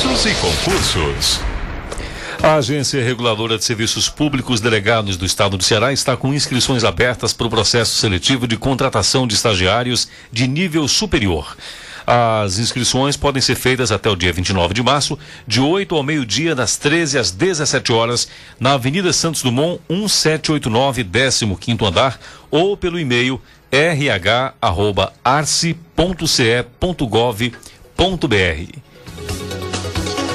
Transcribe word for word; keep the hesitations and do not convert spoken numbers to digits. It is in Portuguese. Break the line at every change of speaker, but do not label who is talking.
Serviços e concursos. A Agência Reguladora de Serviços Públicos Delegados do Estado do Ceará está com inscrições abertas para o processo seletivo de contratação de estagiários de nível superior. As inscrições podem ser feitas até o dia vinte e nove de março, de oito ao meio-dia, das treze às dezessete horas, na Avenida Santos Dumont, mil setecentos e oitenta e nove, décimo quinto andar, ou pelo e-mail r h arroba arce ponto c e ponto gov ponto b r.